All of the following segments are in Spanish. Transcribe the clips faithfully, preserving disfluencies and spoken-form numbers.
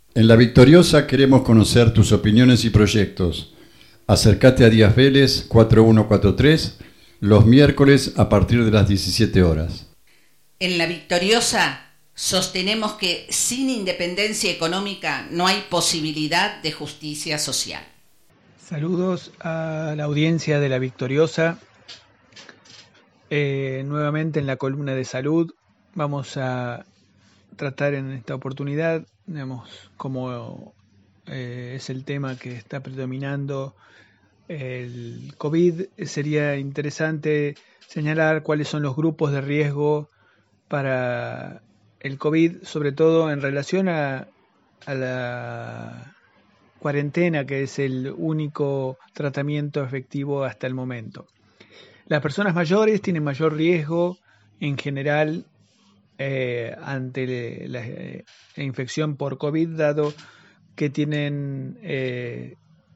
En La Victoriosa queremos conocer tus opiniones y proyectos. Acércate a Díaz Vélez cuatro uno cuatro tres los miércoles a partir de las diecisiete horas. En La Victoriosa sostenemos que sin independencia económica no hay posibilidad de justicia social. Saludos a la audiencia de La Victoriosa. Eh, nuevamente en la columna de salud vamos a tratar en esta oportunidad, digamos, como eh, es el tema que está predominando el COVID, sería interesante señalar cuáles son los grupos de riesgo para el COVID, sobre todo en relación a, a la cuarentena, que es el único tratamiento efectivo hasta el momento. Las personas mayores tienen mayor riesgo en general eh, ante la, la infección por COVID, dado que tienen eh,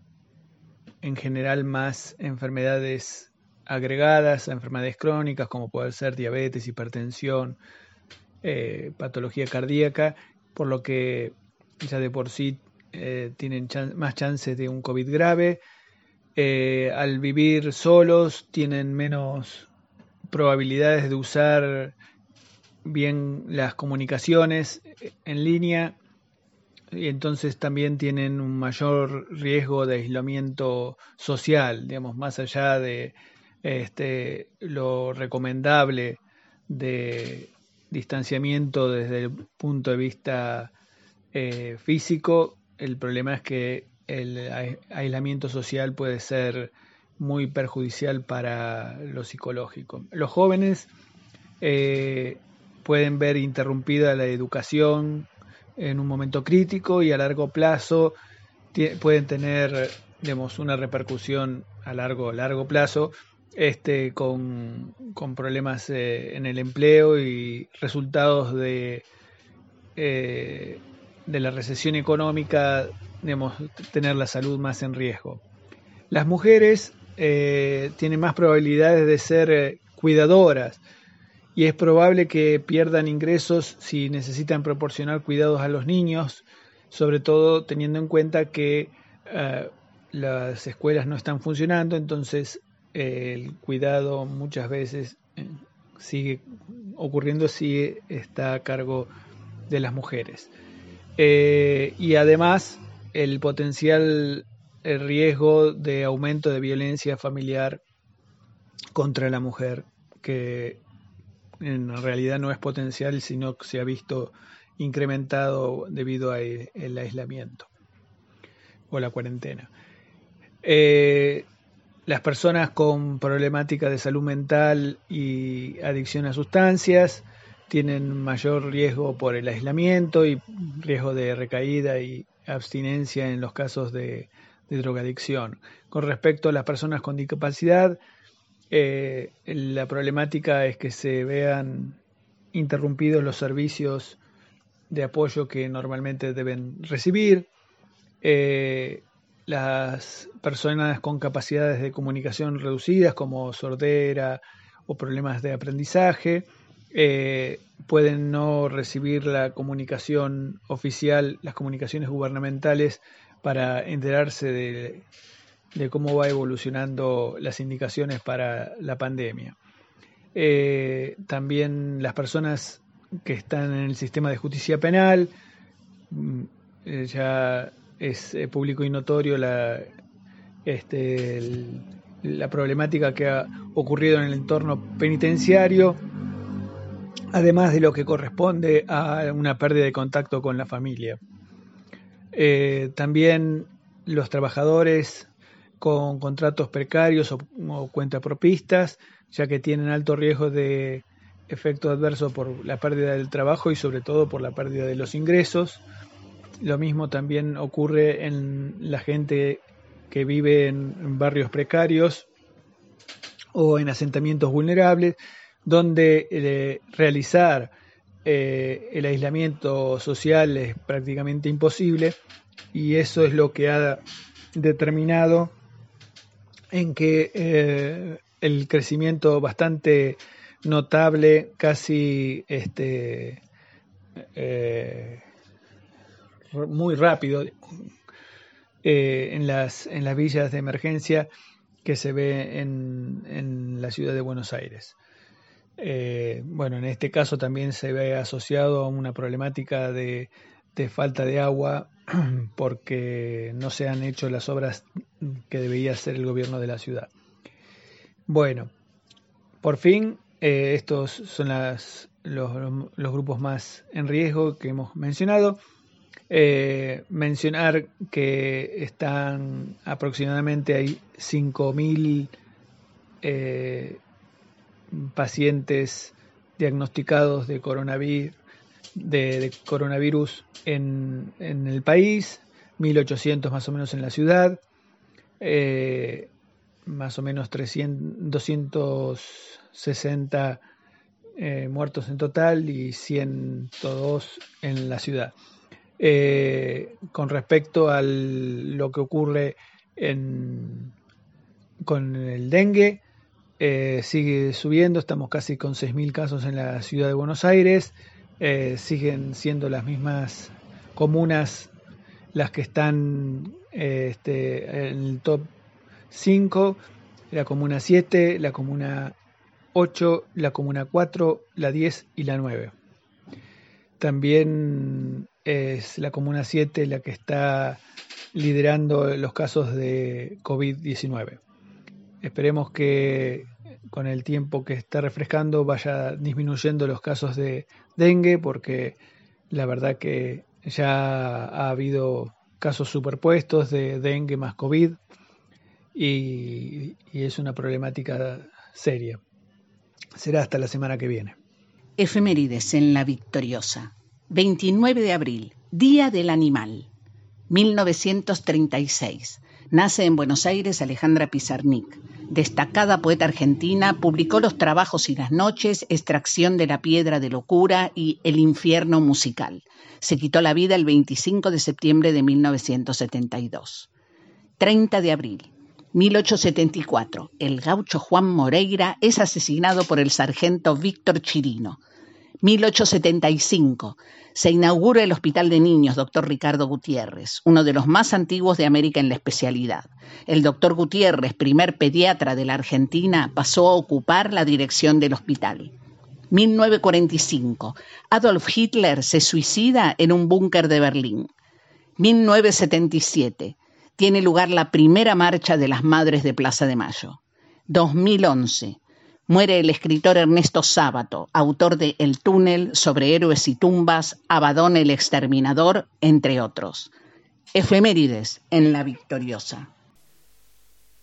en general más enfermedades agregadas, enfermedades crónicas como puede ser diabetes, hipertensión, eh, patología cardíaca, por lo que ya de por sí eh, tienen chan- más chances de un COVID grave. Eh, al vivir solos tienen menos probabilidades de usar bien las comunicaciones en línea y entonces también tienen un mayor riesgo de aislamiento social, digamos, más allá de este, lo recomendable de distanciamiento desde el punto de vista eh, físico. El problema es que el aislamiento social puede ser muy perjudicial para lo psicológico. Los jóvenes eh, pueden ver interrumpida la educación en un momento crítico y a largo plazo t- pueden tener, digamos, una repercusión a largo, largo plazo este, con, con problemas eh, en el empleo y resultados de, eh, de la recesión económica, digamos, tener la salud más en riesgo. Las mujeres eh, tienen más probabilidades de ser eh, cuidadoras y es probable que pierdan ingresos si necesitan proporcionar cuidados a los niños, sobre todo teniendo en cuenta que eh, las escuelas no están funcionando, entonces eh, el cuidado muchas veces eh, sigue ocurriendo si está a cargo de las mujeres. Eh, y además el potencial el riesgo de aumento de violencia familiar contra la mujer, que en realidad no es potencial, sino que se ha visto incrementado debido al aislamiento o la cuarentena. Eh, las personas con problemática de salud mental y adicción a sustancias tienen mayor riesgo por el aislamiento y riesgo de recaída y abstinencia en los casos de, de drogadicción. Con respecto a las personas con discapacidad, eh, la problemática es que se vean interrumpidos los servicios de apoyo que normalmente deben recibir. Eh, las personas con capacidades de comunicación reducidas, como sordera o problemas de aprendizaje, eh, pueden no recibir la comunicación oficial, las comunicaciones gubernamentales, para enterarse de, de cómo va evolucionando las indicaciones para la pandemia. Eh, también las personas que están en el sistema de justicia penal, eh, ya es eh, público y notorio la, este, el, la problemática que ha ocurrido en el entorno penitenciario, además de lo que corresponde a una pérdida de contacto con la familia. Eh, también los trabajadores con contratos precarios o, o cuentapropistas, ya que tienen alto riesgo de efecto adverso por la pérdida del trabajo y sobre todo por la pérdida de los ingresos. Lo mismo también ocurre en la gente que vive en, en barrios precarios o en asentamientos vulnerables, donde eh, realizar eh, el aislamiento social es prácticamente imposible, y eso es lo que ha determinado en que eh, el crecimiento bastante notable, casi este, eh, muy rápido eh, en, las, en las villas de emergencia que se ve en, en la ciudad de Buenos Aires. Eh, bueno, en este caso también se ve asociado a una problemática de, de falta de agua porque no se han hecho las obras que debería hacer el gobierno de la ciudad. Bueno, por fin eh, estos son las, los, los grupos más en riesgo que hemos mencionado. Eh, mencionar que están aproximadamente hay cinco mil eh, pacientes diagnosticados de coronavirus, de, de coronavirus en, en el país, mil ochocientos más o menos en la ciudad, eh, más o menos trescientos, doscientos sesenta eh, muertos en total y ciento dos en la ciudad. Eh, con respecto a lo que ocurre en, con el dengue, eh, sigue subiendo, estamos casi con seis mil casos en la ciudad de Buenos Aires, eh, siguen siendo las mismas comunas las que están eh, este, en el top cinco, la comuna siete, la comuna ocho, la comuna cuatro, la diez y la nueve. También es la comuna siete la que está liderando los casos de COVID diecinueve. Esperemos que con el tiempo que está refrescando vaya disminuyendo los casos de dengue, porque la verdad que ya ha habido casos superpuestos de dengue más COVID y, y es una problemática seria. Será hasta la semana que viene. Efemérides en La Victoriosa. veintinueve de abril, Día del Animal. mil novecientos treinta y seis. Nace en Buenos Aires Alejandra Pizarnik. Destacada poeta argentina, publicó Los trabajos y las noches, Extracción de la piedra de locura y El infierno musical. Se quitó la vida el veinticinco de septiembre de mil novecientos setenta y dos. treinta de abril. mil ochocientos setenta y cuatro. El gaucho Juan Moreira es asesinado por el sargento Víctor Chirino. mil ochocientos setenta y cinco. Se inaugura el Hospital de Niños doctor Ricardo Gutiérrez, uno de los más antiguos de América en la especialidad. El doctor Gutiérrez, primer pediatra de la Argentina, pasó a ocupar la dirección del hospital. mil novecientos cuarenta y cinco. Adolf Hitler se suicida en un búnker de Berlín. mil novecientos setenta y siete. Tiene lugar la primera marcha de las Madres de Plaza de Mayo. dos mil once. Muere el escritor Ernesto Sábato, autor de El túnel, Sobre héroes y tumbas, Abadón el exterminador, entre otros. Efemérides en La Victoriosa.